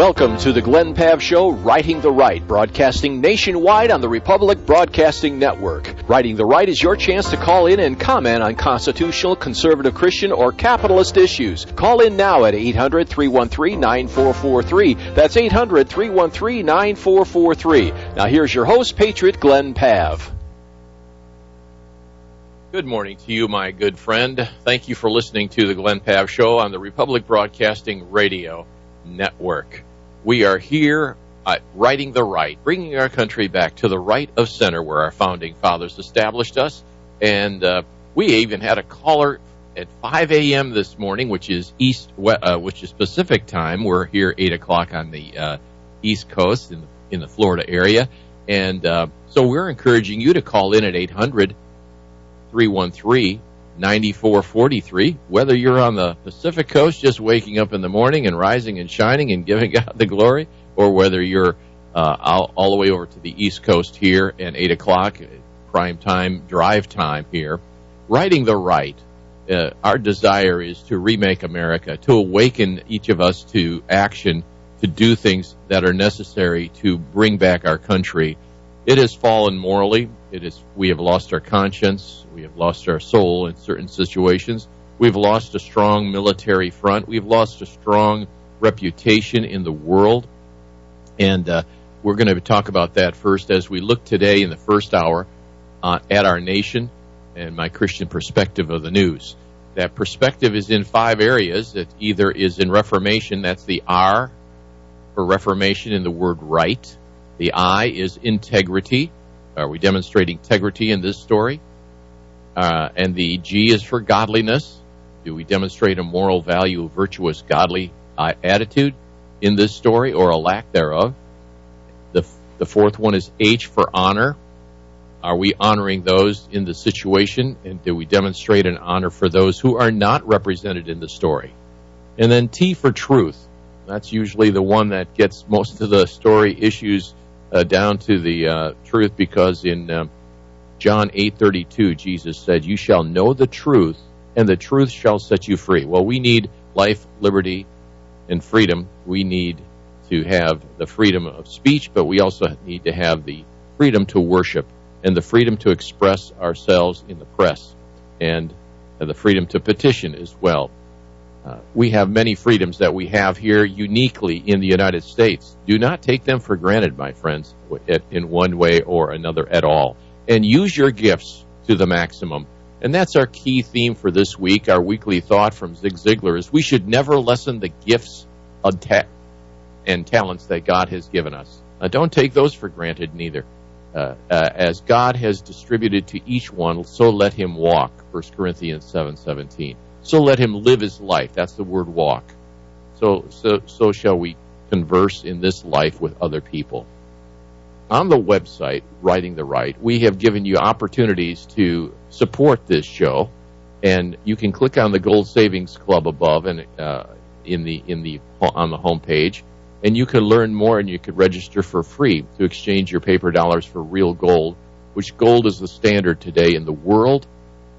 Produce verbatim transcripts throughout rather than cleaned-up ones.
Welcome to the Glenn Pav Show, Righting the Right, broadcasting nationwide on the Republic Broadcasting Network. Righting the Right is your chance to call in and comment on constitutional, conservative Christian, or capitalist issues. Call in now at eight hundred, three one three, nine four four three. That's eight hundred, three one three, nine four four three. Now here's your host, Patriot Glenn Pav. Good morning to you, my good friend. Thank you for listening to the Glenn Pav Show on the Republic Broadcasting Radio Network. We are here at Righting the Right, bringing our country back to the right of center where our founding fathers established us. And uh, we even had a caller at five a.m. this morning, which is East, uh, which is Pacific time. We're here eight o'clock on the uh, East Coast in the, in the Florida area. And uh, so we're encouraging you to call in at eight hundred, three one three, nine four four three, whether you're on the Pacific Coast just waking up in the morning and rising and shining and giving God the glory, or whether you're uh, all, all the way over to the East Coast here at eight o'clock, prime time, drive time here. Righting the Right. Uh, our desire is to remake America, to awaken each of us to action, to do things that are necessary to bring back our country. It has fallen morally. It is. We have lost our conscience. We have lost our soul in certain situations. We've lost a strong military front. We've lost a strong reputation in the world. And uh, we're going to talk about that first as we look today in the first hour uh, at our nation and my Christian perspective of the news. That perspective is in five areas. It either is in Reformation, that's the R for Reformation in the word right. The I is integrity. Are we demonstrating integrity in this story? Uh, and the G is for godliness. Do we demonstrate a moral value, a virtuous, godly uh, attitude in this story, or a lack thereof? The, the fourth one is H for honor. Are we honoring those in the situation, and do we demonstrate an honor for those who are not represented in the story? And then T for truth. That's usually the one that gets most of the story issues Uh, down to the uh, truth, because in um, John eight thirty-two, Jesus said, "You shall know the truth, and the truth shall set you free." Well, we need life, liberty, and freedom. We need to have the freedom of speech, but we also need to have the freedom to worship and the freedom to express ourselves in the press, and uh, the freedom to petition as well. Uh, we have many freedoms that we have here uniquely in the United States. Do not take them for granted, my friends, in one way or another at all. And use your gifts to the maximum. And that's our key theme for this week. Our weekly thought from Zig Ziglar is we should never lessen the gifts of ta- and talents that God has given us. Uh, don't take those for granted neither. Uh, uh, as God has distributed to each one, so let him walk, First Corinthians seven seventeen. So let him live his life. That's the word walk. So, so, so shall we converse in this life with other people. On the website, Righting the Right, we have given you opportunities to support this show, and you can click on the Gold Savings Club above and uh, in the in the on the home page, and you can learn more, and you can register for free to exchange your paper dollars for real gold, which gold is the standard today in the world,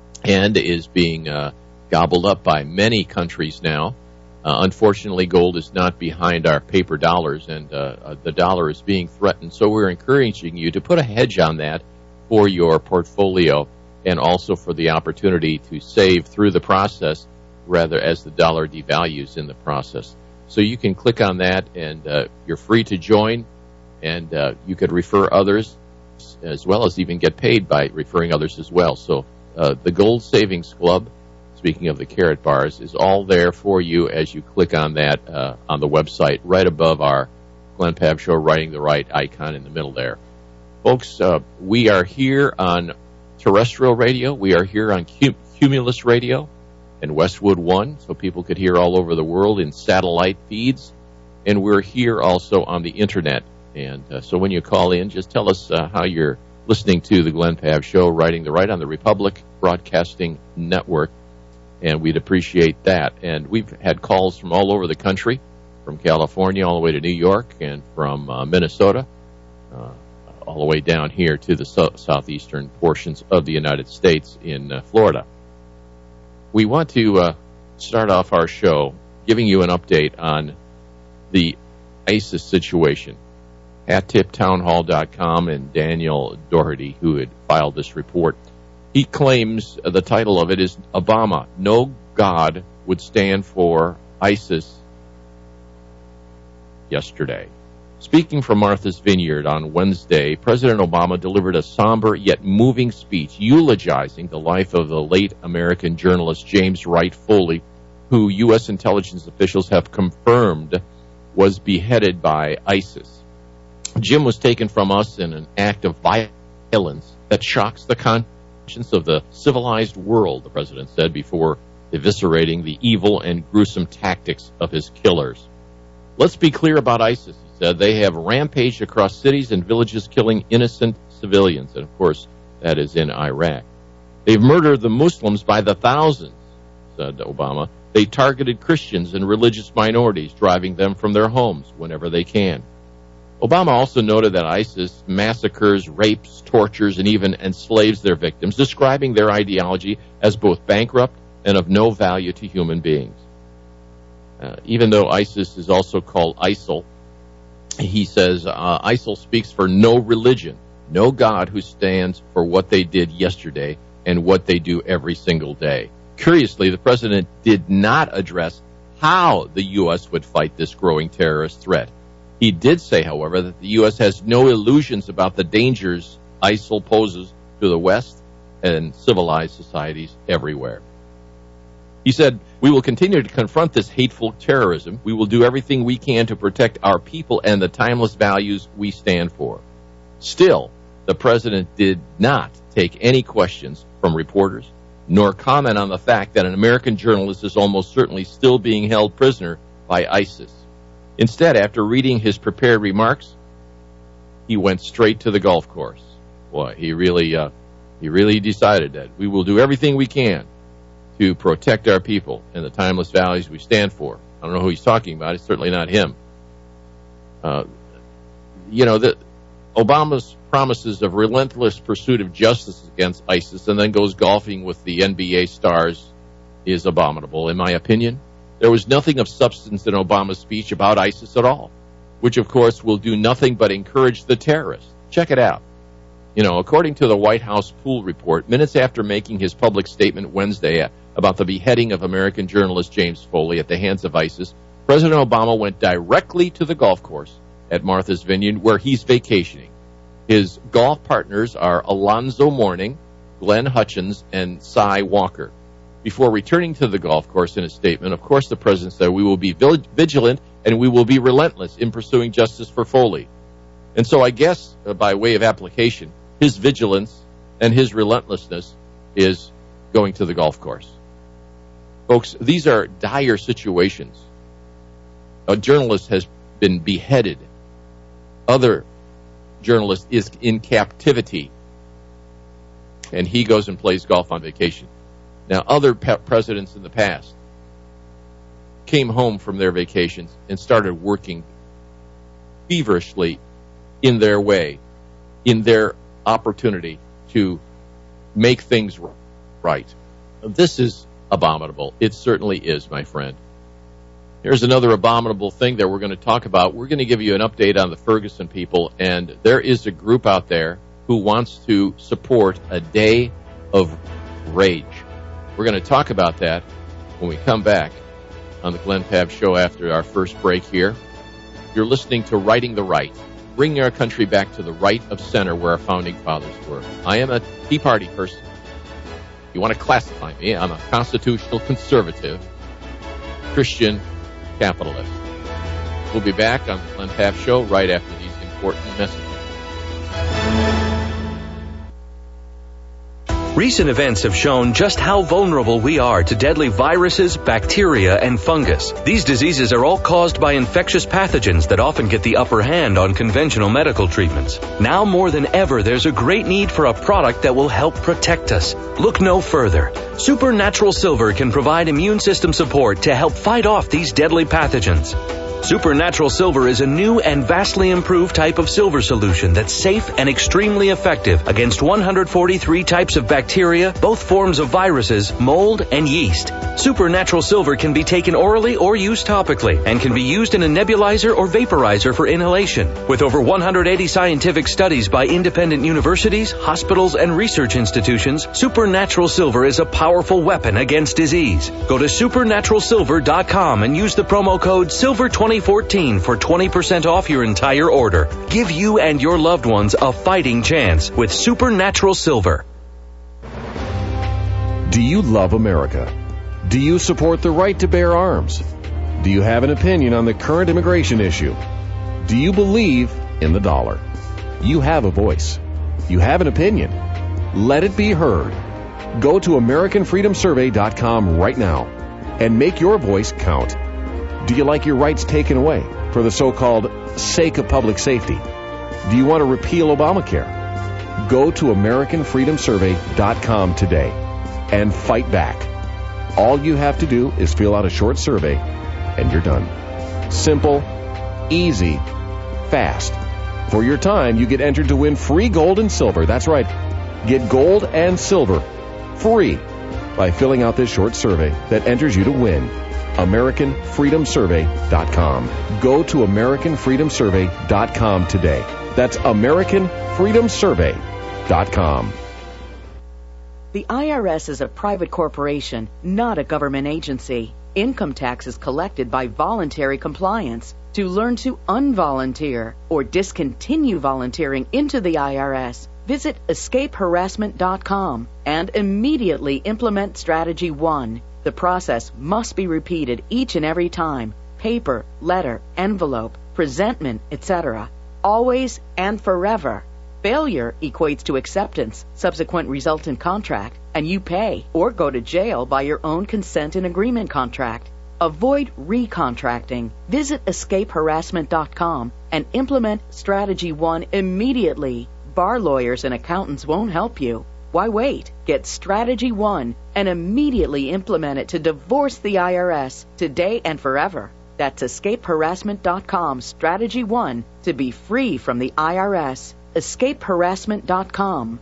and is being uh, gobbled up by many countries now. Uh, unfortunately, gold is not behind our paper dollars, and uh, uh, the dollar is being threatened. So we're encouraging you to put a hedge on that for your portfolio, and also for the opportunity to save through the process, rather as the dollar devalues in the process. So you can click on that, and uh, you're free to join, and uh, you could refer others, as well as even get paid by referring others as well. So uh, the Gold Savings Club, speaking of the carrot bars, is all there for you as you click on that uh, on the website, right above our Glenn Pav Show Righting the Right icon in the middle there. Folks, uh, we are here on terrestrial radio. We are here on Cum- Cumulus Radio and Westwood One, so people could hear all over the world in satellite feeds. And we're here also on the Internet. And uh, so when you call in, just tell us uh, how you're listening to the Glenn Pav Show Righting the Right on the Republic Broadcasting Network. And we'd appreciate that. And we've had calls from all over the country, from California all the way to New York, and from uh, Minnesota, uh, all the way down here to the so- southeastern portions of the United States in uh, Florida. We want to uh, start off our show giving you an update on the ISIS situation. Hat tip town hall dot com and Daniel Doherty, who had filed this report. He claims the title of it is Obama, No God Would Stand for ISIS yesterday. Speaking from Martha's Vineyard on Wednesday, President Obama delivered a somber yet moving speech eulogizing the life of the late American journalist James Wright Foley, who U S intelligence officials have confirmed was beheaded by ISIS. Jim was taken from us in an act of violence that shocks the conscience of the civilized world, the president said, before eviscerating the evil and gruesome tactics of his killers. Let's be clear about ISIS, he said. They have rampaged across cities and villages, killing innocent civilians. And, of course, that is in Iraq. They've murdered the Muslims by the thousands, said Obama. They targeted Christians and religious minorities, driving them from their homes whenever they can. Obama also noted that ISIS massacres, rapes, tortures, and even enslaves their victims, describing their ideology as both bankrupt and of no value to human beings. Uh, even though ISIS is also called ISIL, he says uh, ISIL speaks for no religion, no God who stands for what they did yesterday and what they do every single day. Curiously, the president did not address how the U S would fight this growing terrorist threat. He did say, however, that the U S has no illusions about the dangers ISIL poses to the West and civilized societies everywhere. He said, we will continue to confront this hateful terrorism. We will do everything we can to protect our people and the timeless values we stand for. Still, the president did not take any questions from reporters, nor comment on the fact that an American journalist is almost certainly still being held prisoner by ISIS. Instead, after reading his prepared remarks, he went straight to the golf course. Boy, he really, uh, he really decided that we will do everything we can to protect our people and the timeless values we stand for. I don't know who he's talking about. It's certainly not him. Uh, you know, the, Obama's promises of relentless pursuit of justice against ISIS and then goes golfing with the N B A stars is abominable, in my opinion. There was nothing of substance in Obama's speech about ISIS at all, which, of course, will do nothing but encourage the terrorists. Check it out. You know, according to the White House pool report, minutes after making his public statement Wednesday about the beheading of American journalist James Foley at the hands of ISIS, President Obama went directly to the golf course at Martha's Vineyard, where he's vacationing. His golf partners are Alonzo Mourning, Glenn Hutchins, and Cy Walker. Before returning to the golf course in a statement, of course, the president said, we will be vigilant and we will be relentless in pursuing justice for Foley. And so I guess, uh, by way of application, his vigilance and his relentlessness is going to the golf course. Folks, these are dire situations. A journalist has been beheaded. Other journalist is in captivity. And he goes and plays golf on vacation. Now, other pe- presidents in the past came home from their vacations and started working feverishly in their way, in their opportunity to make things right. This is abominable. It certainly is, my friend. Here's another abominable thing that we're going to talk about. We're going to give you an update on the Ferguson people, and there is a group out there who wants to support a day of rage. We're going to talk about that when we come back on the Glenn Pav Show after our first break here. You're listening to Righting the Right, bringing our country back to the right of center where our founding fathers were. I am a Tea Party person. You want to classify me, I'm a constitutional conservative, Christian capitalist. We'll be back on the Glenn Pav Show right after these important messages. Recent events have shown just how vulnerable we are to deadly viruses, bacteria, and fungus. These diseases are all caused by infectious pathogens that often get the upper hand on conventional medical treatments. Now more than ever, there's a great need for a product that will help protect us. Look no further. Supernatural Silver can provide immune system support to help fight off these deadly pathogens. Supernatural Silver is a new and vastly improved type of silver solution that's safe and extremely effective against one hundred forty-three types of bacteria, both forms of viruses, mold, and yeast. Supernatural Silver can be taken orally or used topically and can be used in a nebulizer or vaporizer for inhalation. With over one hundred eighty scientific studies by independent universities, hospitals, and research institutions, Supernatural Silver is a powerful weapon against disease. Go to supernatural silver dot com and use the promo code silver twenty fourteen for twenty percent off your entire order. Give you and your loved ones a fighting chance with Supernatural Silver. Do you love America? Do you support the right to bear arms? Do you have an opinion on the current immigration issue? Do you believe in the dollar? You have a voice. You have an opinion. Let it be heard. Go to american freedom survey dot com right now and make your voice count. Do you like your rights taken away for the so-called sake of public safety? Do you want to repeal Obamacare? Go to american freedom survey dot com today and fight back. All you have to do is fill out a short survey and you're done. Simple, easy, fast. For your time, you get entered to win free gold and silver. That's right. Get gold and silver free by filling out this short survey that enters you to win. american freedom survey dot com. Go to american freedom survey dot com today. That's american freedom survey dot com. The I R S is a private corporation, not a government agency. Income tax is collected by voluntary compliance. To learn to unvolunteer or discontinue volunteering into the I R S, visit escape harassment dot com and immediately implement Strategy one. The process must be repeated each and every time. Paper, letter, envelope, presentment, et cetera. Always and forever. Failure equates to acceptance, subsequent resultant contract, and you pay or go to jail by your own consent and agreement contract. Avoid recontracting. Visit escape harassment dot com and implement Strategy one immediately. Bar lawyers and accountants won't help you. Why wait? Get Strategy one and immediately implement it to divorce the I R S today and forever. That's escape harassment dot com Strategy one to be free from the I R S. escape harassment dot com.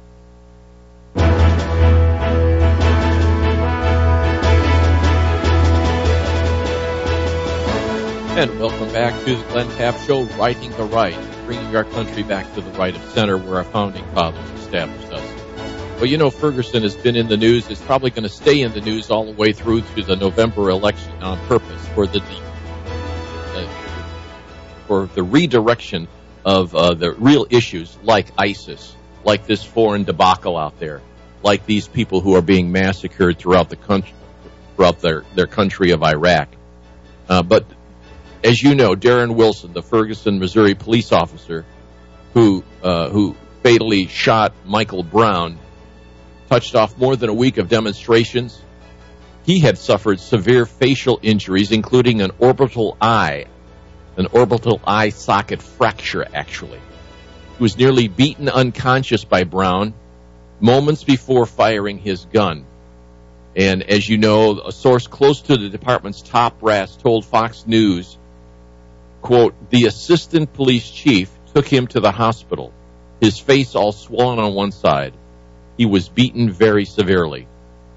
And welcome back to the Glenn Tapp Show, Righting the Right, bringing our country back to the right of center where our founding fathers established us. Well, you know, Ferguson has been in the news. It's probably going to stay in the news all the way through to the November election on purpose for the uh, for the redirection of uh, the real issues like ISIS, like this foreign debacle out there, like these people who are being massacred throughout the country, throughout their, their country of Iraq. Uh, but as you know, Darren Wilson, the Ferguson, Missouri police officer who uh, who fatally shot Michael Brown, touched off more than a week of demonstrations. He had suffered severe facial injuries, including an orbital eye, an orbital eye socket fracture, actually. He was nearly beaten unconscious by Brown moments before firing his gun. And as you know, a source close to the department's top brass told Fox News, quote, the assistant police chief took him to the hospital, his face all swollen on one side. He was beaten very severely.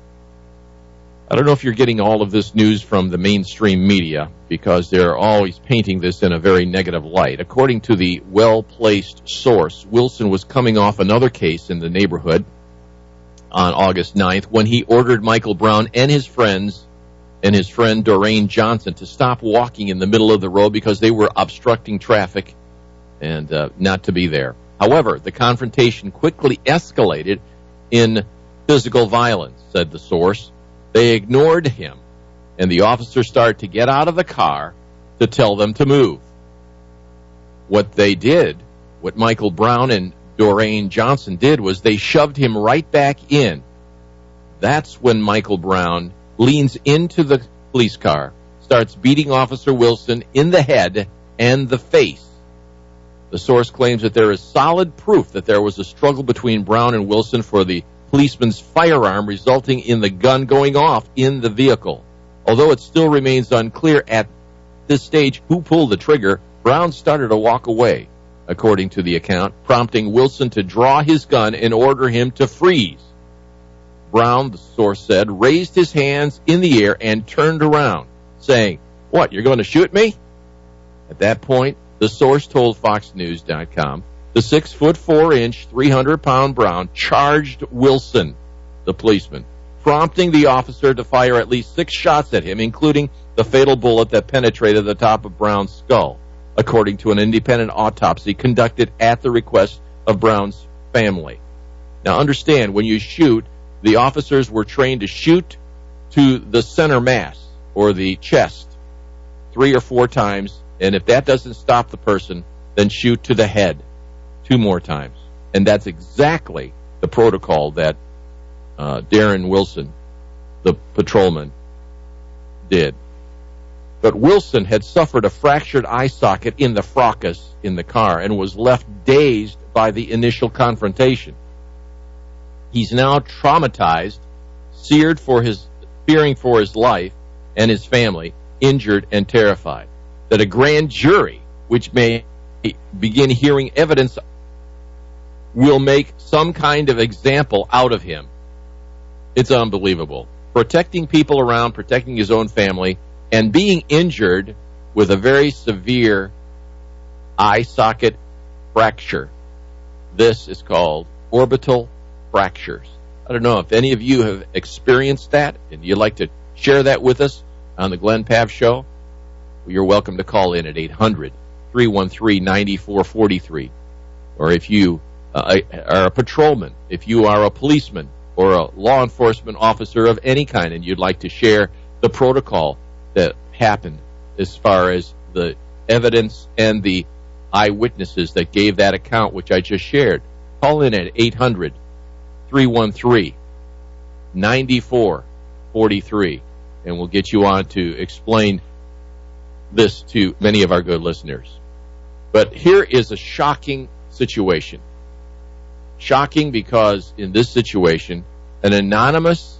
I don't know if you're getting all of this news from the mainstream media because they're always painting this in a very negative light. According to the well-placed source, Wilson was coming off another case in the neighborhood on August ninth when he ordered Michael Brown and his friends and his friend Doreen Johnson to stop walking in the middle of the road because they were obstructing traffic and uh, not to be there. However, the confrontation quickly escalated in physical violence, said the source. They ignored him, and the officers started to get out of the car to tell them to move. What they did, what Michael Brown and Doreen Johnson did, was they shoved him right back in. That's when Michael Brown leans into the police car, starts beating Officer Wilson in the head and the face. The source claims that there is solid proof that there was a struggle between Brown and Wilson for the policeman's firearm, resulting in the gun going off in the vehicle. Although it still remains unclear at this stage who pulled the trigger, Brown started to walk away, according to the account, prompting Wilson to draw his gun and order him to freeze. Brown, the source said, raised his hands in the air and turned around, saying, "What, you're going to shoot me?" At that point, the source told Fox News dot com, the six foot four inch, three hundred pound Brown charged Wilson, the policeman, prompting the officer to fire at least six shots at him, including the fatal bullet that penetrated the top of Brown's skull, according to an independent autopsy conducted at the request of Brown's family. Now understand, when you shoot, the officers were trained to shoot to the center mass, or the chest, three or four times, and if that doesn't stop the person, then shoot to the head two more times. And that's exactly the protocol that uh, Darren Wilson, the patrolman, did. But Wilson had suffered a fractured eye socket in the fracas in the car and was left dazed by the initial confrontation. He's now traumatized, seared for his, fearing for his life and his family, injured and terrified. That a grand jury, which may begin hearing evidence, will make some kind of example out of him. It's unbelievable. Protecting people around, protecting his own family, and being injured with a very severe eye socket fracture. This is called orbital fractures. I don't know if any of you have experienced that and you'd like to share that with us on the Glenn Pav Show. Well, you're welcome to call in at eight hundred, three one three, nine four four three. Or if you uh, are a patrolman, if you are a policeman or a law enforcement officer of any kind and you'd like to share the protocol that happened as far as the evidence and the eyewitnesses that gave that account, which I just shared, call in at eight hundred, three one three, nine four four three, and we'll get you on to explain this to many of our good listeners. But here is a shocking situation. Shocking because in this situation, an anonymous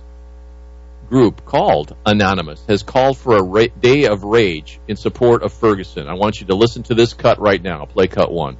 group called Anonymous has called for a ra- day of rage in support of Ferguson. I want you to listen to this cut right now. Play cut one.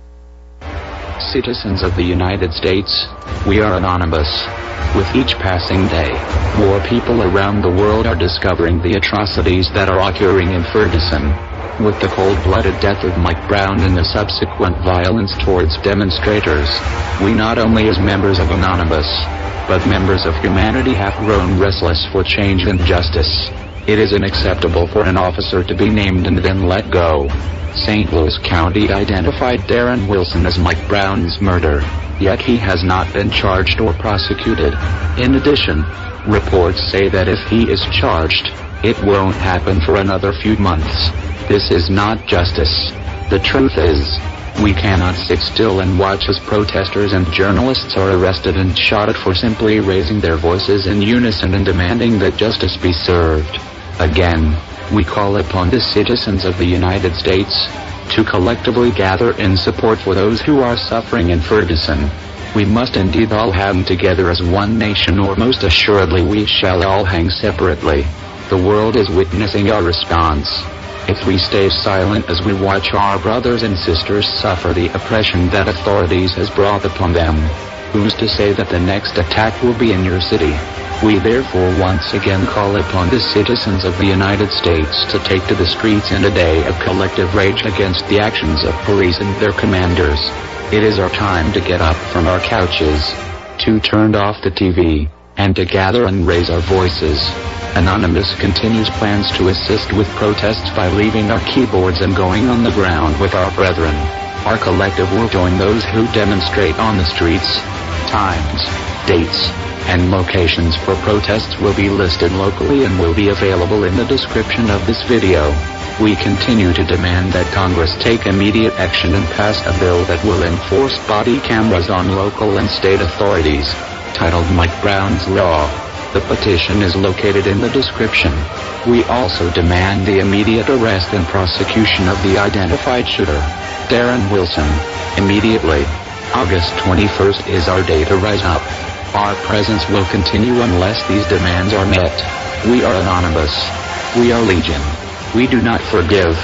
Citizens of the United States, we are anonymous. With each passing day, more people around the world are discovering the atrocities that are occurring in Ferguson. With the cold-blooded death of Mike Brown and the subsequent violence towards demonstrators, we not only as members of Anonymous, but members of humanity have grown restless for change and justice. It is unacceptable for an officer to be named and then let go. Saint Louis County identified Darren Wilson as Mike Brown's murderer, yet he has not been charged or prosecuted. In addition, reports say that if he is charged, it won't happen for another few months. This is not justice. The truth is, we cannot sit still and watch as protesters and journalists are arrested and shot at for simply raising their voices in unison and demanding that justice be served. Again, we call upon the citizens of the United States to collectively gather in support for those who are suffering in Ferguson. We must indeed all hang together as one nation, or most assuredly we shall all hang separately. The world is witnessing our response. If we stay silent as we watch our brothers and sisters suffer the oppression that authorities has brought upon them, who's to say that the next attack will be in your city? We therefore once again call upon the citizens of the United States to take to the streets in a day of collective rage against the actions of police and their commanders. It is our time to get up from our couches, to turn off the T V, and to gather and raise our voices. Anonymous continues plans to assist with protests by leaving our keyboards and going on the ground with our brethren. Our collective will join those who demonstrate on the streets. Times, dates, and locations for protests will be listed locally and will be available in the description of this video. We continue to demand that Congress take immediate action and pass a bill that will enforce body cameras on local and state authorities, titled Mike Brown's Law. The petition is located in the description. We also demand the immediate arrest and prosecution of the identified shooter, Darren Wilson, immediately. August twenty-first is our day to rise up. Our presence will continue unless these demands are met. We are anonymous. We are legion. We do not forgive.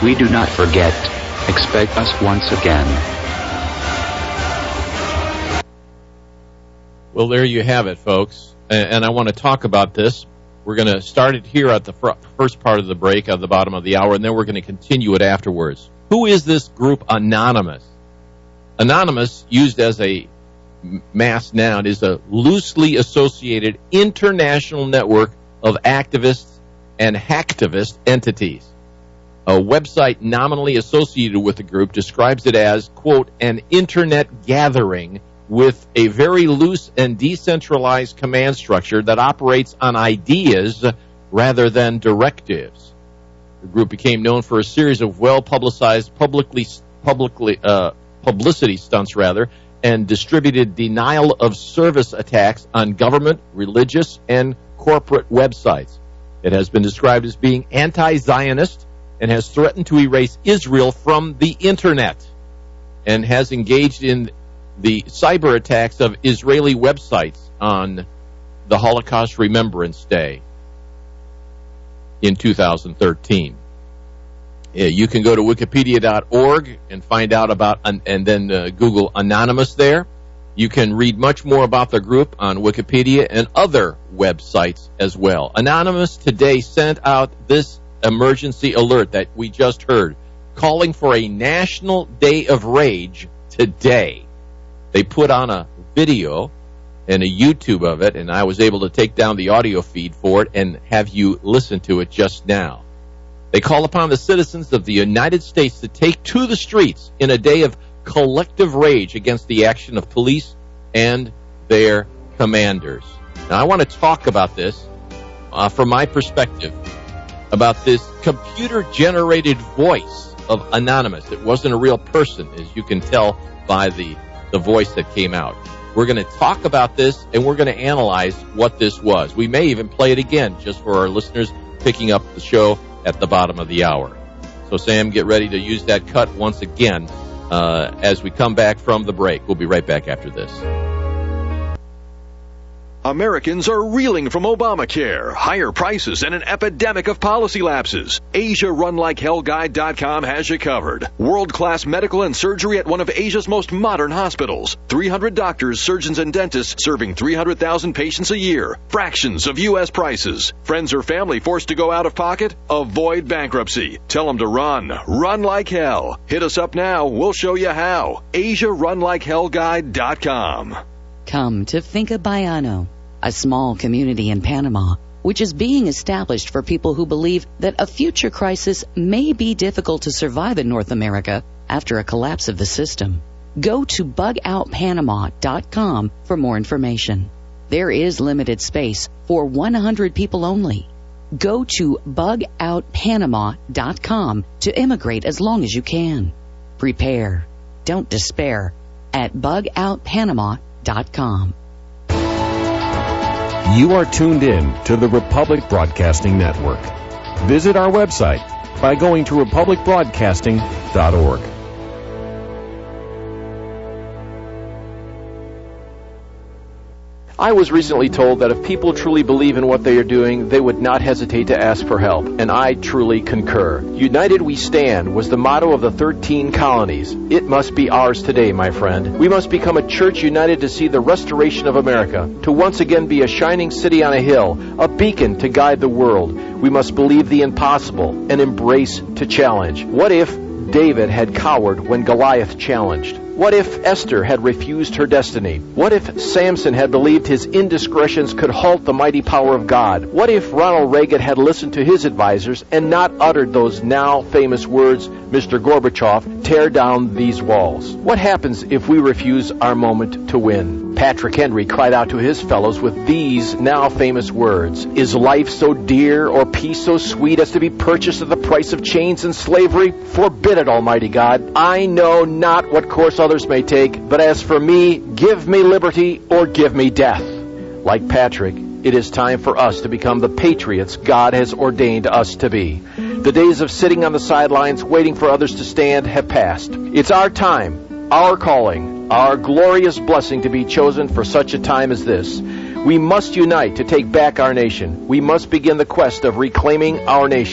we do not forget. Expect us once again. Well, there you have it, folks. And I want to talk about this. We're going to start it here at the first part of the break at the bottom of the hour, and then we're going to continue it afterwards. Who is this group Anonymous? Anonymous, used as a mass noun, is a loosely associated international network of activists and hacktivist entities. A website nominally associated with the group describes it as, quote, an internet gathering with a very loose and decentralized command structure that operates on ideas rather than directives. The group became known for a series of well-publicized publicly, publicly, uh, publicity stunts, rather, and distributed denial-of-service attacks on government, religious, and corporate websites. It has been described as being anti-Zionist and has threatened to erase Israel from the Internet and has engaged in the cyber attacks of Israeli websites on the Holocaust Remembrance Day in two thousand thirteen. Yeah, you can go to wikipedia dot org and find out about, and then uh, Google Anonymous there. You can read much more about the group on Wikipedia and other websites as well. Anonymous today sent out this emergency alert that we just heard, calling for a National Day of Rage today. They put on a video and a YouTube of it, and I was able to take down the audio feed for it and have you listen to it just now. They call upon the citizens of the United States to take to the streets in a day of collective rage against the action of police and their commanders. Now, I want to talk about this uh, from my perspective, about this computer-generated voice of Anonymous. It wasn't a real person, as you can tell by the the voice that came out. We're going to talk about this, and we're going to analyze what this was. We may even play it again, just for our listeners picking up the show at the bottom of the hour. So, Sam, get ready to use that cut once again uh, as we come back from the break. We'll be right back after this. Americans are reeling from Obamacare, higher prices, and an epidemic of policy lapses. Asia Run Like Hell Guide dot com has you covered. World-class medical and surgery at one of Asia's most modern hospitals. three hundred doctors, surgeons, and dentists serving three hundred thousand patients a year. Fractions of U S prices. Friends or family forced to go out of pocket? Avoid bankruptcy. Tell them to run. Run like hell. Hit us up now. We'll show you how. Asia Run Like Hell Guide dot com. Come to Finca Baiano, a small community in Panama, which is being established for people who believe that a future crisis may be difficult to survive in North America after a collapse of the system. Go to bug out panama dot com for more information. There is limited space for one hundred people only. Go to bug out panama dot com to immigrate as long as you can. Prepare. Don't despair at bug out panama dot com. You are tuned in to the Republic Broadcasting Network. Visit our website by going to republic broadcasting dot org. I was recently told that if people truly believe in what they are doing, they would not hesitate to ask for help, and I truly concur. United we stand was the motto of the thirteen colonies. It must be ours today, my friend. We must become a church united to see the restoration of America, to once again be a shining city on a hill, a beacon to guide the world. We must believe the impossible and embrace to challenge. What if David had cowered when Goliath challenged? What if Esther had refused her destiny? What if Samson had believed his indiscretions could halt the mighty power of God? What if Ronald Reagan had listened to his advisors and not uttered those now famous words, Mister Gorbachev, tear down these walls? What happens if we refuse our moment to win? Patrick Henry cried out to his fellows with these now famous words, "Is life so dear or peace so sweet as to be purchased at the price of chains and slavery? Forbid it, Almighty God. I know not what course others may take, but as for me, give me liberty or give me death." Like Patrick, it is time for us to become the patriots God has ordained us to be. The days of sitting on the sidelines waiting for others to stand have passed. It's our time, our calling, our glorious blessing to be chosen for such a time as this. We must unite to take back our nation. We must begin the quest of reclaiming our nation.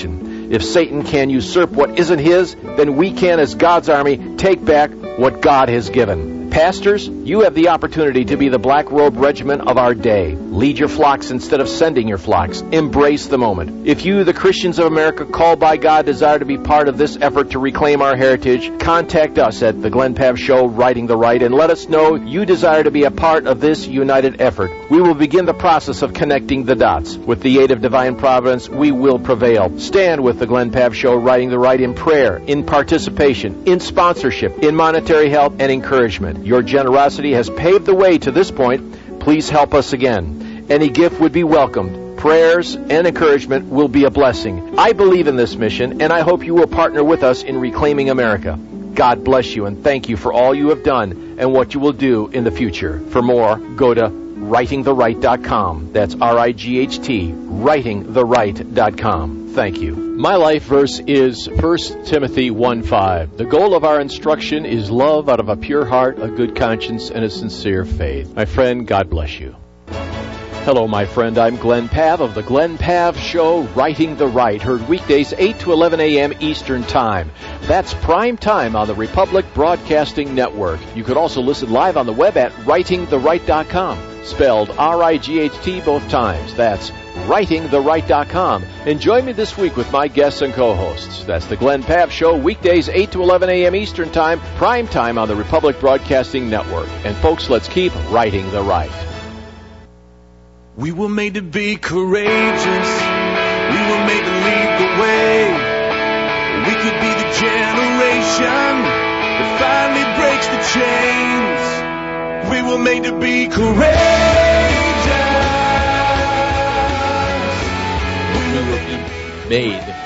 If Satan can usurp what isn't his, then we can, as God's army, take back what God has given. Pastors, you have the opportunity to be the black robe regiment of our day. Lead your flocks instead of sending your flocks. Embrace the moment. If you, the Christians of America, called by God, desire to be part of this effort to reclaim our heritage, contact us at the Glenn Pav Show, Writing the Right, and let us know you desire to be a part of this united effort. We will begin the process of connecting the dots. With the aid of divine providence, we will prevail. Stand with the Glenn Pav Show, Writing the Right, in prayer, in participation, in sponsorship, in monetary help, and encouragement. Your generosity has paved the way to this point. Please help us again. Any gift would be welcomed. Prayers and encouragement will be a blessing. I believe in this mission, and I hope you will partner with us in reclaiming America. God bless you, and thank you for all you have done and what you will do in the future. For more, go to writing the right dot com. That's R I G H T, writing the right dot com. Thank you. My life verse is First Timothy one five. The goal of our instruction is love out of a pure heart, a good conscience, and a sincere faith. My friend, God bless you. Hello, my friend. I'm Glenn Pav of the Glenn Pav Show, Writing the Right, heard weekdays eight to eleven a.m. Eastern Time. That's prime time on the Republic Broadcasting Network. You could also listen live on the web at writing the right dot com, spelled R I G H T both times. That's writing the right dot com. And join me this week with my guests and co-hosts. That's the Glenn Pav Show, weekdays eight to eleven a.m. Eastern Time, prime time on the Republic Broadcasting Network. And folks, let's keep writing the right. We were made to be courageous. We were made to lead the way. We could be the generation that finally breaks the chains. We were made to be courageous. We were being made.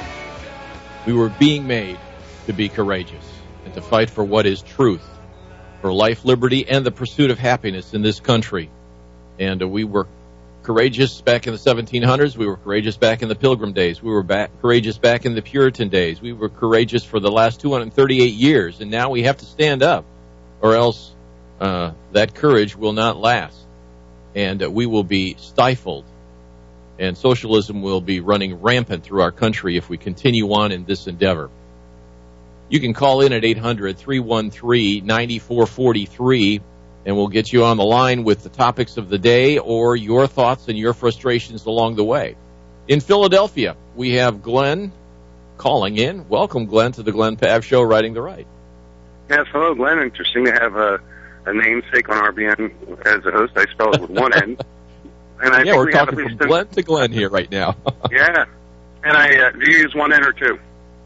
We were being made to be courageous and to fight for what is truth, for life, liberty, and the pursuit of happiness in this country. And uh, we were courageous back in the seventeen hundreds. We were courageous back in the Pilgrim days. We were back, courageous back in the Puritan days. We were courageous for the last two hundred thirty-eight years. And now we have to stand up, or else uh, that courage will not last. And uh, we will be stifled. And socialism will be running rampant through our country if we continue on in this endeavor. You can call in at eight hundred, three one three, nine four four three. And we'll get you on the line with the topics of the day or your thoughts and your frustrations along the way. In Philadelphia, we have Glenn calling in. Welcome, Glenn, to the Glenn Pav Show, Writing the Right. Yes, hello, Glenn. Interesting to have a, a namesake on R B N as a host. I spell it with one N. And I yeah, think we're we talking have from Glenn to Glenn here right now. Yeah. And I uh, do you use one N or two?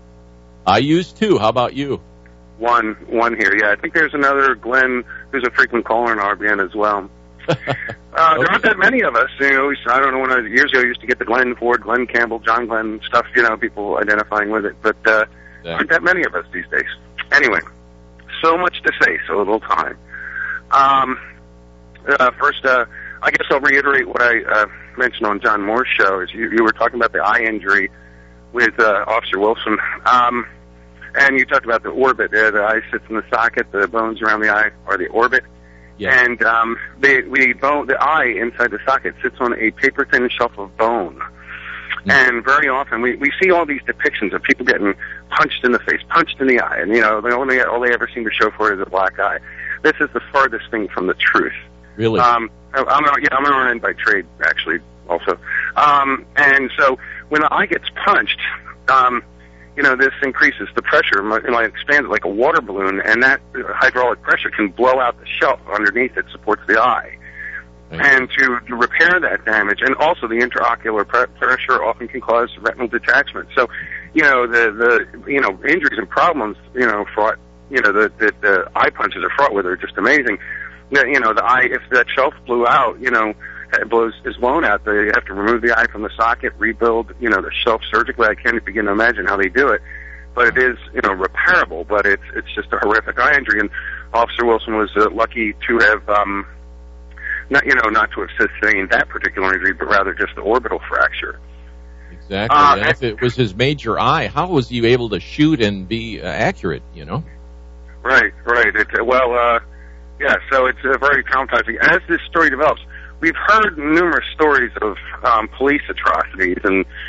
I use two. How about you? One, one here. Yeah, I think there's another Glenn who's a frequent caller in R B N as well. uh, there aren't that many of us. You know, I don't know when I, years ago I used to get the Glenn Ford, Glenn Campbell, John Glenn stuff. You know, people identifying with it, but uh, yeah. aren't that many of us these days. Anyway, so much to say, so little time. Um, uh, first, uh, I guess I'll reiterate what I uh, mentioned on John Moore's show. Is you, you were talking about the eye injury with uh, Officer Wilson. Um, And you talked about the orbit. Uh, the eye sits in the socket. The bones around the eye are the orbit. Yeah. And um, the, the, bone, the eye inside the socket sits on a paper-thin shelf of bone. Mm-hmm. And very often we, we see all these depictions of people getting punched in the face, punched in the eye. And, you know, they only, all they ever seem to show for it is a black eye. This is the farthest thing from the truth. Really? Um, I'm, a, yeah, I'm an R N by trade, actually, also. Um, and so when the eye gets punched, um, you know, this increases the pressure, you know, it expands like a water balloon, and that hydraulic pressure can blow out the shelf underneath that supports the eye. Right. And to, to repair that damage, and also the intraocular pre- pressure often can cause retinal detachment. So, you know, the, the you know, injuries and problems, you know, fraught, you know, the, the, the eye punches are fraught with are just amazing. You know, the eye, if that shelf blew out, you know, it blows, is blown out, they have to remove the eye from the socket, rebuild, you know, the shelf surgically. I can't begin to imagine how they do it. But it is, you know, repairable, but it's it's just a horrific eye injury. And Officer Wilson was uh, lucky to have, um, not you know, not to have sustained that particular injury, but rather just the orbital fracture. Exactly. Uh, and if it was his major eye, how was he able to shoot and be uh, accurate, you know? Right, right. It, uh, well, uh, yeah, so it's uh, very traumatizing. As this story develops, we've heard numerous stories of um, police atrocities, and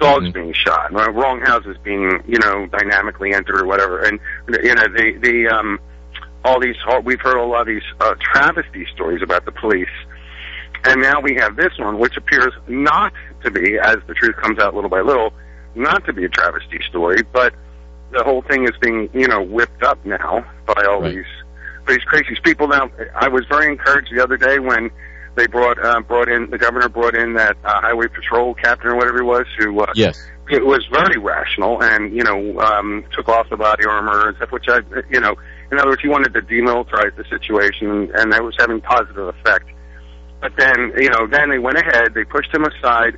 dogs mm-hmm. being shot, wrong houses being, you know, dynamically entered or whatever. And, you know, the, the, um, all these, we've heard a lot of these, uh, travesty stories about the police. And now we have this one, which appears not to be, as the truth comes out little by little, not to be a travesty story, but the whole thing is being, you know, whipped up now by all right. these, these crazy people. Now, I was very encouraged the other day when they brought, uh, brought in, the governor brought in that, uh, highway patrol captain or whatever he was, who, uh, yes. it was very rational and, you know, um, took off the body armor and stuff, which I, you know, in other words, he wanted to demilitarize the situation, and that was having positive effect. But then, you know, then they went ahead, they pushed him aside,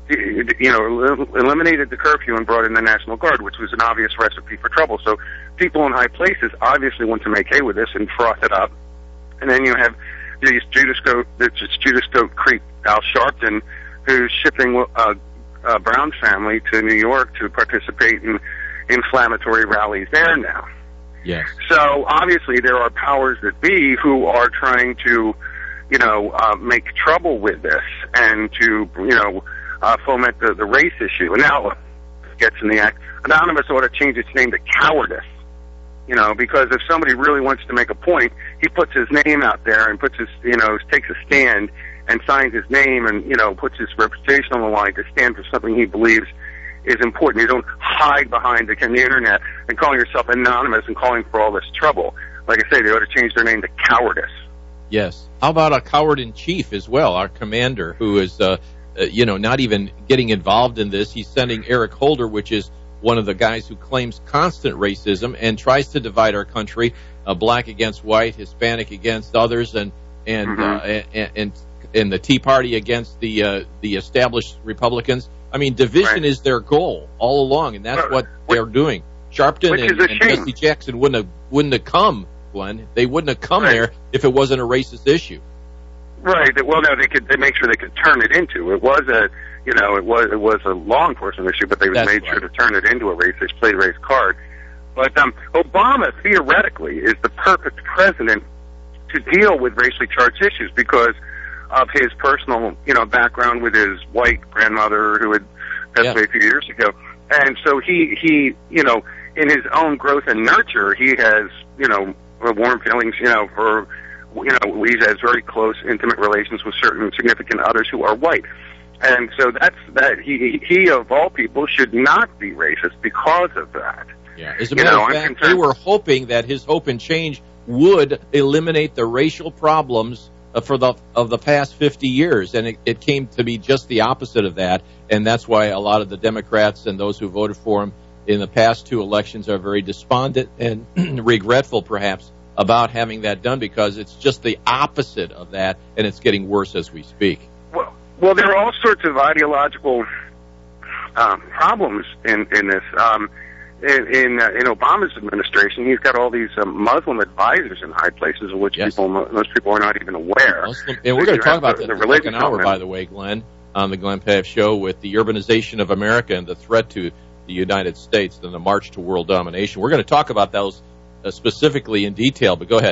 you know, eliminated the curfew and brought in the National Guard, which was an obvious recipe for trouble. So people in high places obviously want to make hay with this and froth it up. And then you have these Judas Goat, this Judas Goat creep Al Sharpton, who's shipping a, a Brown family to New York to participate in inflammatory rallies there now. Yes. So obviously there are powers that be who are trying to, you know, uh, make trouble with this and to, you know, uh, foment the, the race issue. And now it gets in the act. Anonymous ought to change its name to Cowardice, you know, because if somebody really wants to make a point, he puts his name out there and puts his, you know, takes a stand and signs his name and, you know, puts his reputation on the line to stand for something he believes is important. You don't hide behind the, the internet and calling yourself anonymous and calling for all this trouble. Like I say, they ought to change their name to Cowardice. Yes. How about a coward in chief as well, our commander, who is, uh, uh, you know, not even getting involved in this. He's sending Eric Holder, which is one of the guys who claims constant racism and tries to divide our country, uh, black against white, Hispanic against others, and and mm-hmm. uh, and, and and the Tea Party against the uh, the established Republicans. I mean, division right. is their goal all along, and that's what they're doing. Sharpton and, and Jesse Jackson wouldn't have wouldn't have come, Glenn. They wouldn't have come right. there if it wasn't a racist issue. Right. Well, no, they could. They make sure they could turn it into. It was a, you know, it was it was a law enforcement issue, but they That's made right. sure to turn it into a racist, play race card. But um, Obama theoretically is the perfect president to deal with racially charged issues because of his personal, you know, background with his white grandmother who had passed yeah. away a few years ago, and so he he, you know, in his own growth and nurture, he has, you know, warm feelings, you know, for. You know, he has very close, intimate relations with certain significant others who are white. And so that's that. He, he of all people, should not be racist because of that. Yeah. As a you matter know, of fact, they were hoping that his hope and change would eliminate the racial problems uh, for the of the past fifty years, and it, it came to be just the opposite of that. And that's why a lot of the Democrats and those who voted for him in the past two elections are very despondent and regretful, perhaps, about having that done, because it's just the opposite of that, and it's getting worse as we speak. Well, well there are all sorts of ideological um, problems in, in this. Um, in in, uh, in Obama's administration, he's got all these um, Muslim advisors in high places, of which yes. people most people are not even aware. Muslim, and we're going to talk about the, that the in the second hour, by the way, Glenn, on the Glenn Pav Show, with the urbanization of America and the threat to the United States and the march to world domination. We're going to talk about those Uh, specifically in detail, but go ahead.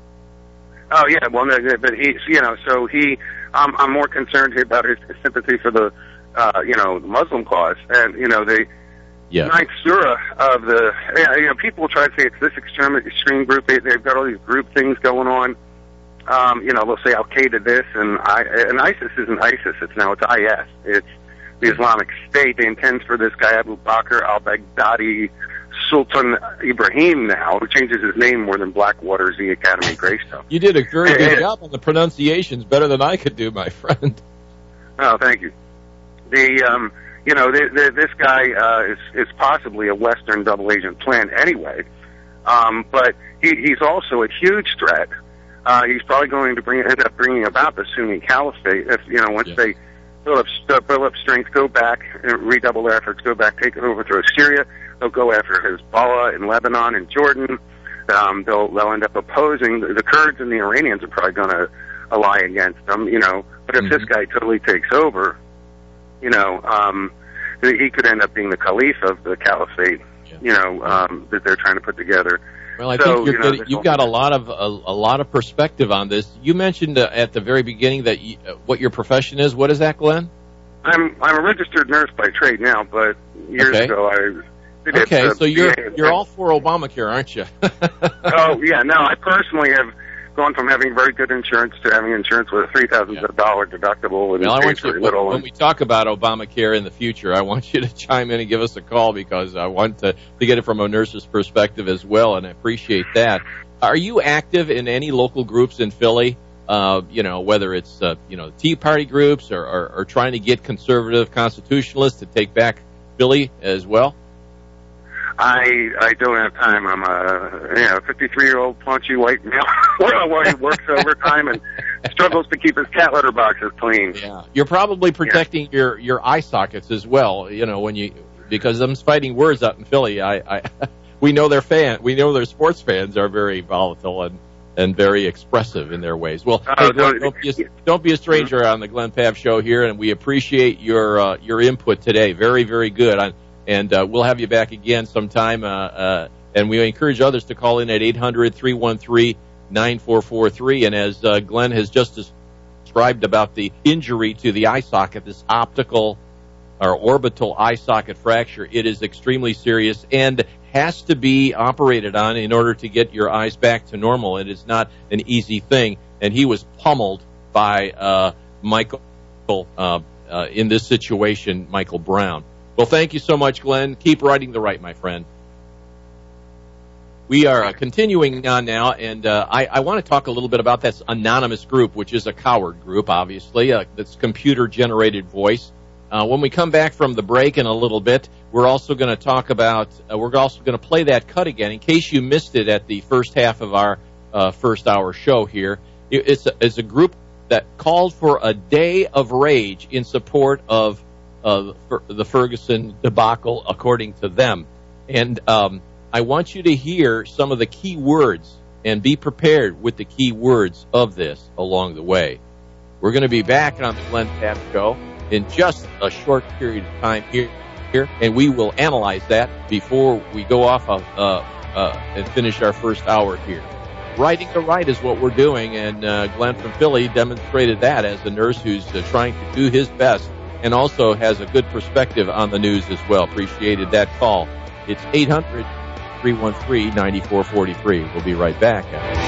Oh yeah, well, no, but he, you know, so he, um, I'm more concerned about his sympathy for the, uh, you know, Muslim cause, and you know, the yeah. ninth surah of the, you know, people try to say it's this extreme extreme group. They, they've got all these group things going on. Um, you know, they'll say Al Qaeda this, and I, and ISIS isn't ISIS. It's now it's I S. It's the Islamic State. They intend for this guy Abu Bakr al-Baghdadi Sultan Ibrahim now, who changes his name more than Blackwater's the Academy Greystone. You did a very good and, job on the pronunciations, better than I could do, my friend. Oh, thank you. The, um, you know, the, the, this guy uh, is, is possibly a Western double agent plan anyway, um, but he, he's also a huge threat. Uh, he's probably going to bring end up bringing about the Sunni Caliphate if, you know, once yeah. they build up, uh, build up strength, go back, and redouble their efforts, go back, take it overthrow Syria. They'll go after Hezbollah in Lebanon and Jordan. Um, they'll they'll end up opposing the, the Kurds, and the Iranians are probably going to ally against them. You know, but if mm-hmm. this guy totally takes over, you know, um, he could end up being the caliph of the caliphate. Yeah. You know, um, that they're trying to put together. Well, I so, think you're you know, good. You've got a lot of a, a lot of perspective on this. You mentioned uh, at the very beginning that you, uh, what your profession is. What is that, Glenn? I'm I'm a registered nurse by trade now, but years Okay. ago I did it. Okay, uh, so you're yeah, you're all for Obamacare, aren't you? Oh yeah, no, I personally have gone from having very good insurance to having insurance with a three thousand dollar deductible and Well, I pays want you, very little. when and- we talk about Obamacare in the future, I want you to chime in and give us a call because I want to, to get it from a nurse's perspective as well, and I appreciate that. Are you active in any local groups in Philly? Uh, you know, whether it's, uh, you know, Tea Party groups or, or, or trying to get conservative constitutionalists to take back Philly as well? I I don't have time. I'm a you know fifty-three year old paunchy white male who works overtime and struggles to keep his cat litter boxes clean. Yeah, you're probably protecting yeah. your your eye sockets as well. You know, when you because them fighting words out in Philly, I, I we know their fan, we know their sports fans are very volatile and, and very expressive in their ways. Well, uh, hey, don't, don't, be a, don't be a stranger on the Glenn Pav Show here, and we appreciate your uh, your input today. Very very good. I, And uh, we'll have you back again sometime. Uh, uh, and we encourage others to call in at eight hundred, three one three, nine four four three. And as uh, Glenn has just described about the injury to the eye socket, this optical or orbital eye socket fracture, it is extremely serious and has to be operated on in order to get your eyes back to normal. It is not an easy thing. And he was pummeled by uh, Michael uh, uh, in this situation, Michael Brown. Well, thank you so much, Glenn. Keep writing the right, my friend. We are uh, continuing on now, and uh, I, I want to talk a little bit about that anonymous group, which is a coward group, obviously. Uh, that's computer-generated voice. Uh, when we come back from the break in a little bit, we're also going to talk about, uh, we're also going to play that cut again. In case you missed it at the first half of our uh, first hour show here, it's a, it's a group that called for a day of rage in support of Uh, the Ferguson debacle, according to them. And um, I want you to hear some of the key words and be prepared with the key words of this along the way. We're going to be back on the Glenn Pav Show in just a short period of time here, here and we will analyze that before we go off of, uh, uh, and finish our first hour here. Writing the right is what we're doing, and uh, Glenn from Philly demonstrated that as a nurse who's uh, trying to do his best and also has a good perspective on the news as well. Appreciated that call. It's eight hundred, three one three, nine four four three. We'll be right back.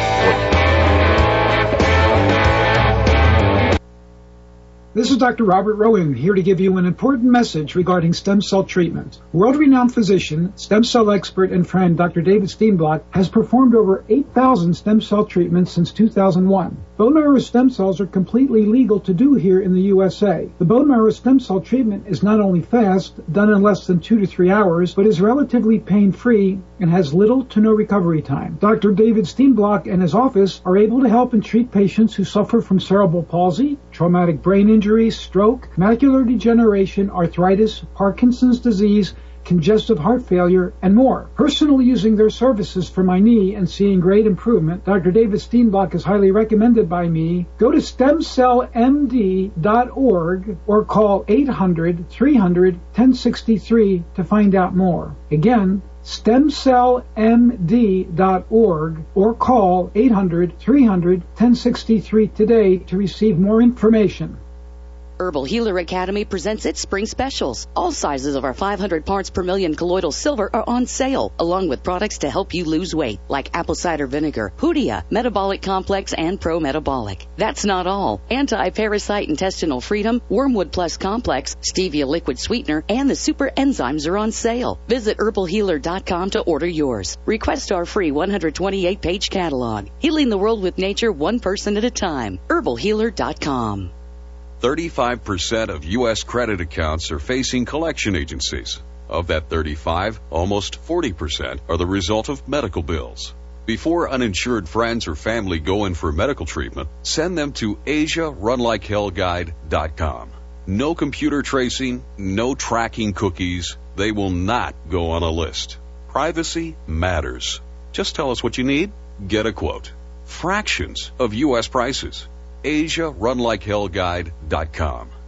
This is Doctor Robert Rowan, here to give you an important message regarding stem cell treatment. World-renowned physician, stem cell expert, and friend Doctor David Steenblock has performed over eight thousand stem cell treatments since two thousand one. Bone marrow stem cells are completely legal to do here in the U S A. The bone marrow stem cell treatment is not only fast, done in less than two to three hours, but is relatively pain-free and has little to no recovery time. Doctor David Steenblock and his office are able to help and treat patients who suffer from cerebral palsy, traumatic brain injury, stroke, macular degeneration, arthritis, Parkinson's disease, congestive heart failure, and more. Personally using their services for my knee and seeing great improvement, Doctor David Steenblock is highly recommended by me. Go to stem cell m d dot org or call eight hundred, three hundred, ten sixty-three to find out more. Again, stem cell m d dot org or call eight hundred, three hundred, ten sixty-three today to receive more information. Herbal Healer Academy presents its spring specials. All sizes of our five hundred parts per million colloidal silver are on sale, along with products to help you lose weight, like apple cider vinegar, Hoodia, Metabolic Complex, and Pro Metabolic. That's not all. Anti-parasite intestinal freedom, Wormwood Plus Complex, Stevia liquid sweetener, and the super enzymes are on sale. Visit herbal healer dot com to order yours. Request our free one hundred twenty-eight page catalog. Healing the world with nature one person at a time. herbal healer dot com. thirty-five percent of U S credit accounts are facing collection agencies. Of that thirty-five, almost forty percent are the result of medical bills. Before uninsured friends or family go in for medical treatment, send them to asia run like hell guide dot com. No computer tracing, no tracking cookies. They will not go on a list. Privacy matters. Just tell us what you need, get a quote. Fractions of U S prices. asia run like hell guide dot com.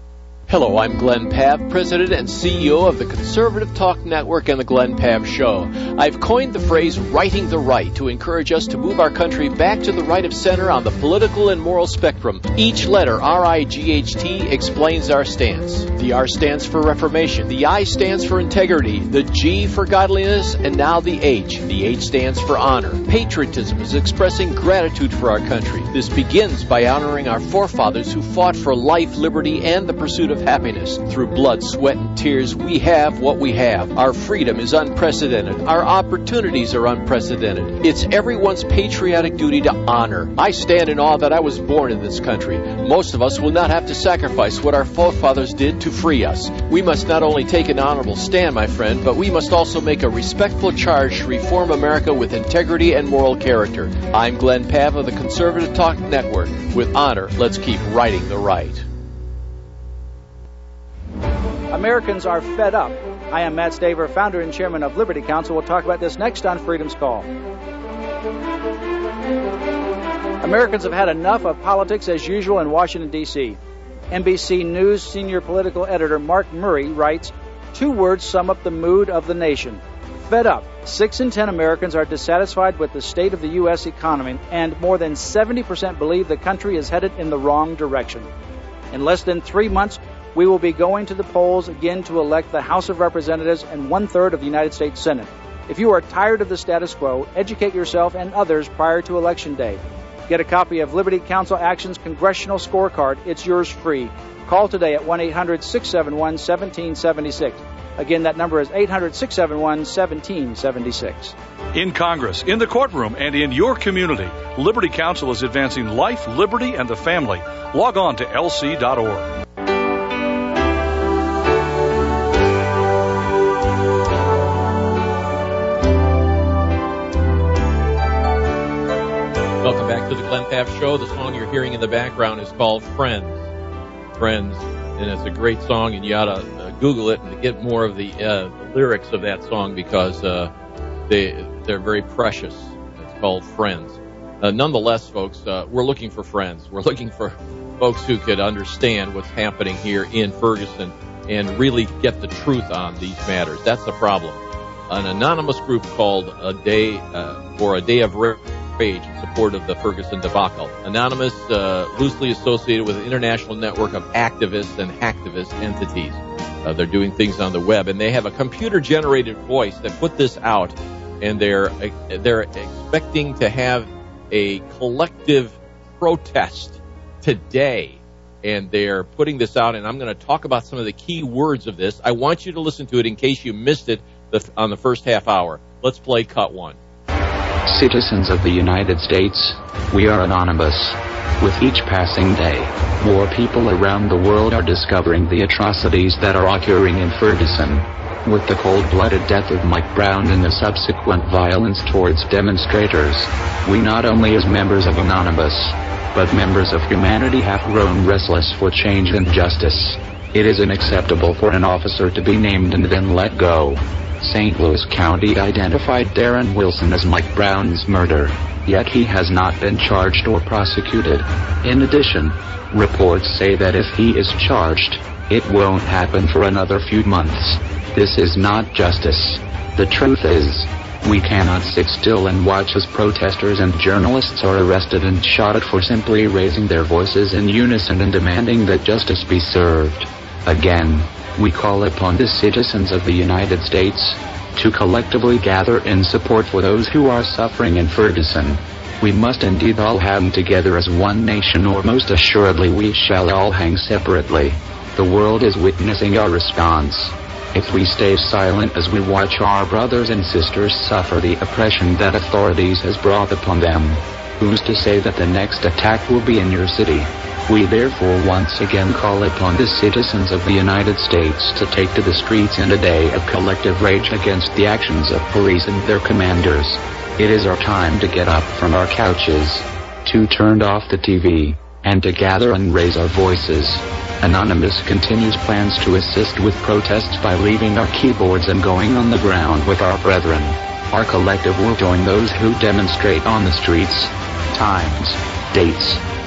Hello, I'm Glenn Pav, President and C E O of the Conservative Talk Network and the Glenn Pav Show. I've coined the phrase righting the right to encourage us to move our country back to the right of center on the political and moral spectrum. Each letter, R I G H T, explains our stance. The R stands for Reformation, the I stands for integrity, the G for godliness, and now the H. The H stands for honor. Patriotism is expressing gratitude for our country. This begins by honoring our forefathers who fought for life, liberty, and the pursuit of happiness. Through blood, sweat, and tears, we have what we have. Our freedom is unprecedented. Our opportunities are unprecedented. It's everyone's patriotic duty to honor. I stand in awe that I was born in this country. Most of us will not have to sacrifice what our forefathers did to free us. We must not only take an honorable stand, my friend, but we must also make a respectful charge to reform America with integrity and moral character. I'm Glenn Pav of the Conservative Talk Network. With honor, let's keep righting the right. Americans are fed up. I am Matt Staver, founder and chairman of Liberty Counsel. We'll talk about this next on Freedom's Call. Americans have had enough of politics as usual in Washington, D C N B C News senior political editor Mark Murray writes, two words sum up the mood of the nation. Fed up. Six in ten Americans are dissatisfied with the state of the U S economy, and more than seventy percent believe the country is headed in the wrong direction. In less than three months, we will be going to the polls again to elect the House of Representatives and one-third of the United States Senate. If you are tired of the status quo, educate yourself and others prior to Election Day. Get a copy of Liberty Counsel Action's Congressional Scorecard. It's yours free. Call today at one eight hundred six seven one one seven seven six. Again, that number is eight hundred six seven one one seven seven six. In Congress, in the courtroom, and in your community, Liberty Counsel is advancing life, liberty, and the family. Log on to L C dot org. Welcome back to the Glenn Pav Show. The song you're hearing in the background is called Friends. Friends. And it's a great song, and you ought to uh, Google it and get more of the, uh, the lyrics of that song because uh, they, they're very precious. It's called Friends. Uh, nonetheless, folks, uh, we're looking for friends. We're looking for folks who could understand what's happening here in Ferguson and really get the truth on these matters. That's the problem. An anonymous group called A Day uh, for a Day of Rage in support of the Ferguson debacle. Anonymous, uh, loosely associated with an international network of activists and hacktivist entities. Uh, they're doing things on the web, and they have a computer-generated voice that put this out, and they're they're expecting to have a collective protest today. And they're putting this out, and I'm going to talk about some of the key words of this. I want you to listen to it in case you missed it the, on the first half hour. Let's play cut one. Citizens of the United States, we are anonymous. With each passing day, more people around the world are discovering the atrocities that are occurring in Ferguson. With the cold-blooded death of Mike Brown and the subsequent violence towards demonstrators, we not only as members of Anonymous, but members of humanity have grown restless for change and justice. It is unacceptable for an officer to be named and then let go. Saint Louis County identified Darren Wilson as Mike Brown's murderer, yet he has not been charged or prosecuted. In addition, reports say that if he is charged, it won't happen for another few months. This is not justice. The truth is, we cannot sit still and watch as protesters and journalists are arrested and shot at for simply raising their voices in unison and demanding that justice be served. Again, we call upon the citizens of the United States to collectively gather in support for those who are suffering in Ferguson. We must indeed all hang together as one nation, or most assuredly we shall all hang separately. The world is witnessing our response. If we stay silent as we watch our brothers and sisters suffer the oppression that authorities has brought upon them, who's to say that the next attack will be in your city? We therefore once again call upon the citizens of the United States to take to the streets in a day of collective rage against the actions of police and their commanders. It is our time to get up from our couches, to turn off the T V, and to gather and raise our voices. Anonymous continues plans to assist with protests by leaving our keyboards and going on the ground with our brethren. Our collective will join those who demonstrate on the streets. Times, dates,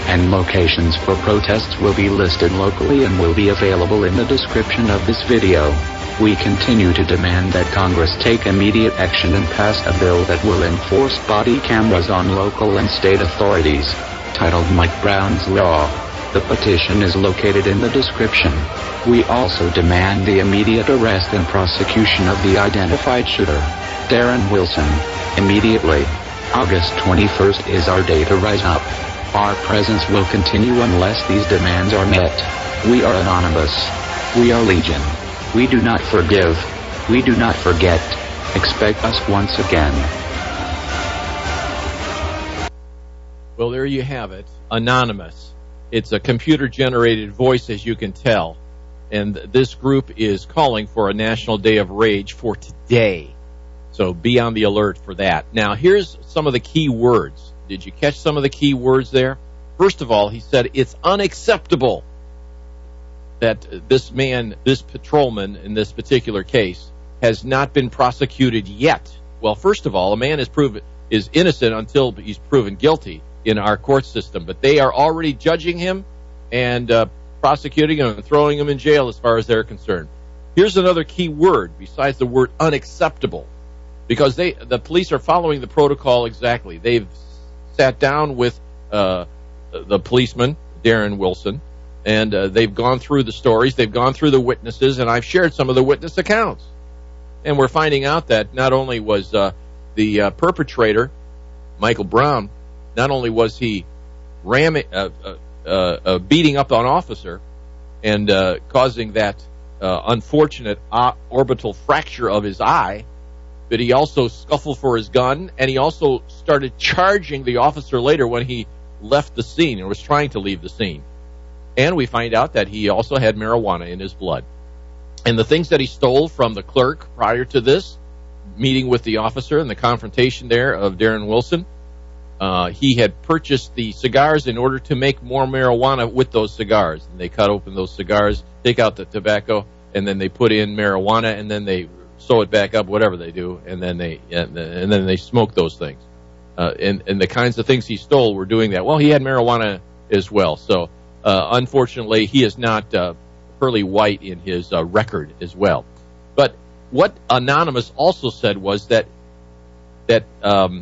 and locations for protests will be listed locally and will be available in the description of this video. We continue to demand that Congress take immediate action and pass a bill that will enforce body cameras on local and state authorities, titled Mike Brown's Law. The petition is located in the description. We also demand the immediate arrest and prosecution of the identified shooter, Darren Wilson, immediately. August twenty-first is our day to rise up. Our presence will continue unless these demands are met. We are anonymous. We are legion. We do not forgive. We do not forget. Expect us once again. Well, there you have it. Anonymous. It's a computer-generated voice, as you can tell. And this group is calling for a National Day of Rage for today. So be on the alert for that. Now, here's some of the key words. Did you catch some of the key words there? First of all, he said it's unacceptable that this man, this patrolman in this particular case, has not been prosecuted yet. Well, first of all, a man is proven is innocent until he's proven guilty in our court system, but they are already judging him and uh, prosecuting him and throwing him in jail as far as they're concerned. Here's another key word besides the word unacceptable, because they the police are following the protocol exactly. They've sat down with uh, the policeman, Darren Wilson, and uh, they've gone through the stories, they've gone through the witnesses, and I've shared some of the witness accounts. And we're finding out that not only was uh, the uh, perpetrator, Michael Brown, not only was he ramming, uh, uh, uh, beating up an officer and uh, causing that uh, unfortunate uh, orbital fracture of his eye, but he also scuffled for his gun, and he also started charging the officer later when he left the scene or was trying to leave the scene. And we find out that he also had marijuana in his blood. And the things that he stole from the clerk prior to this meeting with the officer and the confrontation there of Darren Wilson, uh, he had purchased the cigars in order to make more marijuana with those cigars. And they cut open those cigars, take out the tobacco, and then they put in marijuana, and then they sew it back up, whatever they do, and then they and then they smoke those things. Uh, and, and the kinds of things he stole were doing that. Well, he had marijuana as well. So, uh, unfortunately, he is not uh, pearly white in his uh, record as well. But what Anonymous also said was that that um,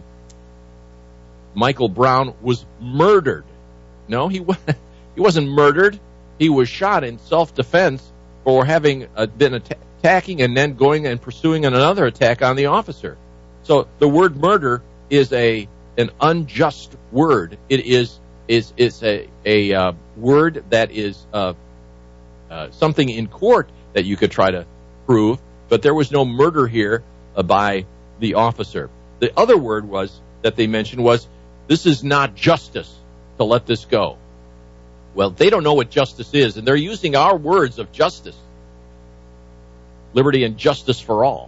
Michael Brown was murdered. No, he wasn't, he wasn't murdered. He was shot in self-defense for having uh, been atta- attacking and then going and pursuing another attack on the officer. So the word murder is a an unjust word. It is is is a a uh, word that is uh, uh, something in court that you could try to prove, but there was no murder here uh, by the officer. The other word was that they mentioned was, this is not justice to let this go. Well, they don't know what justice is, and they're using our words of justice, liberty and justice for all,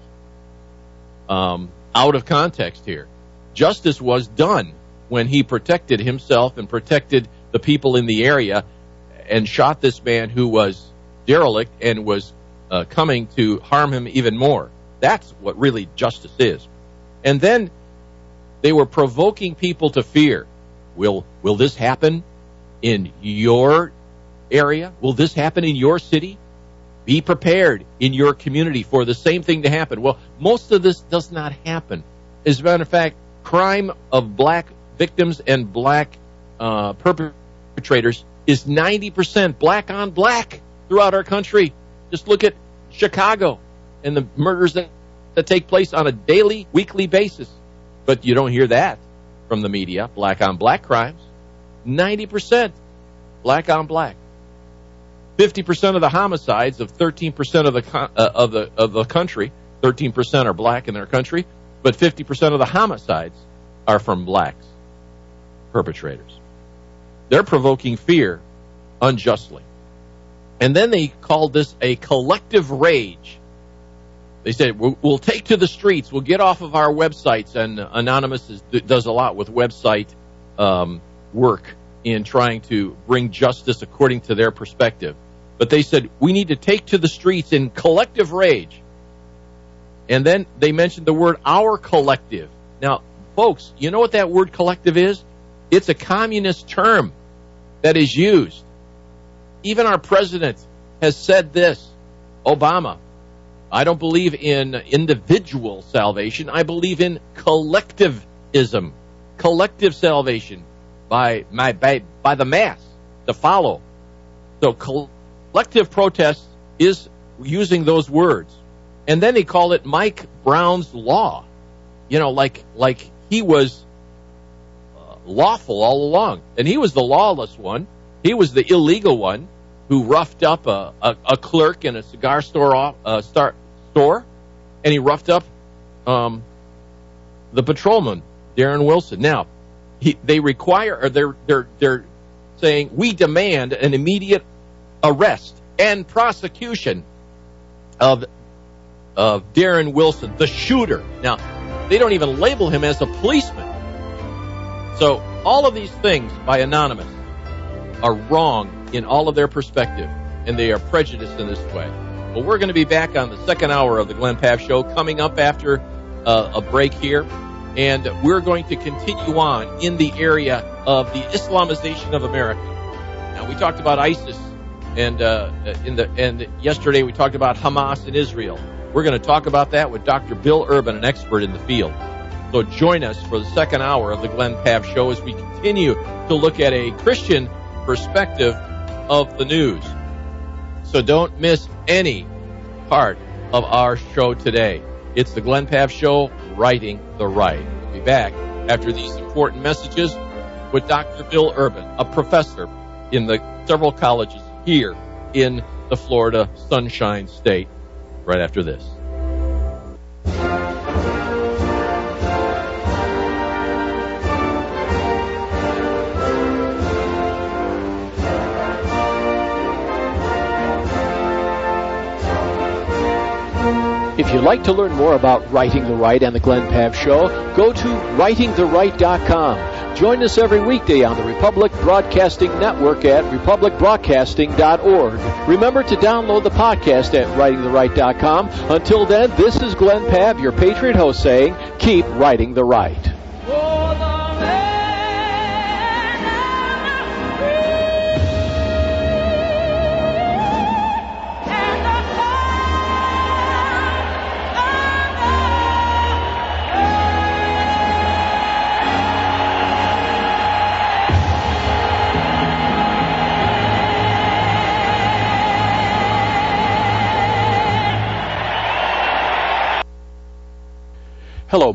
um, out of context here. Justice was done when he protected himself and protected the people in the area and shot this man who was derelict and was uh, coming to harm him even more. That's what really justice is. And then they were provoking people to fear. Will will this happen in your area? Will this happen in your city? Be prepared in your community for the same thing to happen. Well, most of this does not happen. As a matter of fact, crime of black victims and black uh, perpetrators is ninety percent black on black throughout our country. Just look at Chicago and the murders that, that take place on a daily, weekly basis. But you don't hear that from the media, black on black crimes. ninety percent black on black. fifty percent of the homicides of thirteen percent of the uh, of the of the country, thirteen percent are black in their country, but fifty percent of the homicides are from blacks, perpetrators. They're provoking fear unjustly. And then they called this a collective rage. They said, we'll, we'll take to the streets, we'll get off of our websites, and Anonymous is, does a lot with website um, work in trying to bring justice according to their perspective. But they said, we need to take to the streets in collective rage. And then they mentioned the word our collective. Now, folks, you know what that word collective is? It's a communist term. that is used. Even our president has said this, Obama, I don't believe in individual salvation. I believe in collectivism, collective salvation by, my, by, by the mass to follow. So collective protest is using those words. And then he called it Mike Brown's Law. You know, like like he was uh, lawful all along. And he was the lawless one. He was the illegal one who roughed up a, a, a clerk in a cigar store, off, uh, star, store, and he roughed up um, the patrolman, Darren Wilson. Now, he, they require, or they're they're they're saying, we demand an immediate arrest and prosecution of of Darren Wilson, the shooter. Now, they don't even label him as a policeman. So all of these things by Anonymous are wrong in all of their perspective, and they are prejudiced in this way. Well, we're going to be back on the second hour of the Glenn Paff Show coming up after uh, a break here, and we're going to continue on in the area of the Islamization of America. Now, we talked about ISIS, and uh, in the and yesterday we talked about Hamas and Israel. We're going to talk about that with Doctor Bill Urban, an expert in the field. So join us for the second hour of the Glenn Paff Show as we continue to look at a Christian perspective of the news. So don't miss any part of our show today. It's the Glenn Paff Show, Righting the Right. We'll be back after these important messages with Doctor Bill Urban, a professor in the several colleges here in the Florida Sunshine State, right after this. If you'd like to learn more about Righting the Right and the Glenn Paff Show, go to writing the right dot com. Join us every weekday on the Republic Broadcasting Network at republic broadcasting dot org. Remember to download the podcast at writing the right dot com. Until then, this is Glenn Paff, your Patriot host, saying, keep righting the right.